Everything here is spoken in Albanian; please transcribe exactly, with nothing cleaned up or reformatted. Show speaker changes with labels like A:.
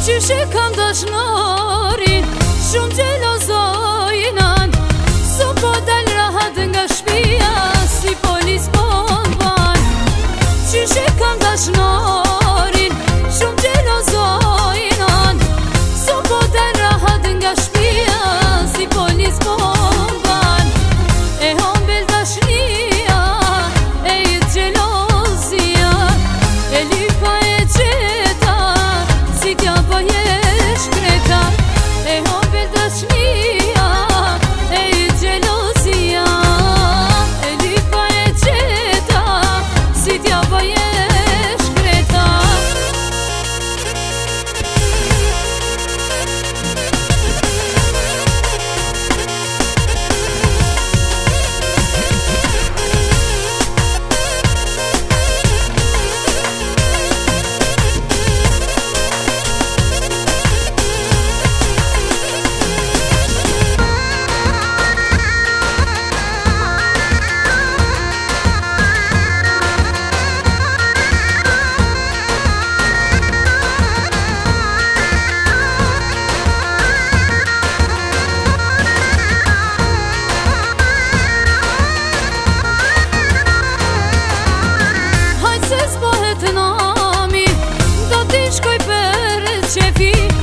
A: Qyshe kam dashnorin, shumë gjelozojnan, so po dal rahat nga shpia, si polis po m'ban. Qyshe kam dashnorin, shumë gjelozojnan, so po dal rahat nga shpia, si polis po m'ban. E hombel dashnia, e jet gjelozia, e lypa e gjeta, si t'ja po jesh kreta. E hombel dashnia, e jet gjelozia, e lypa e gjeta, si t'ja po jesh kreta. Shkoj për qefi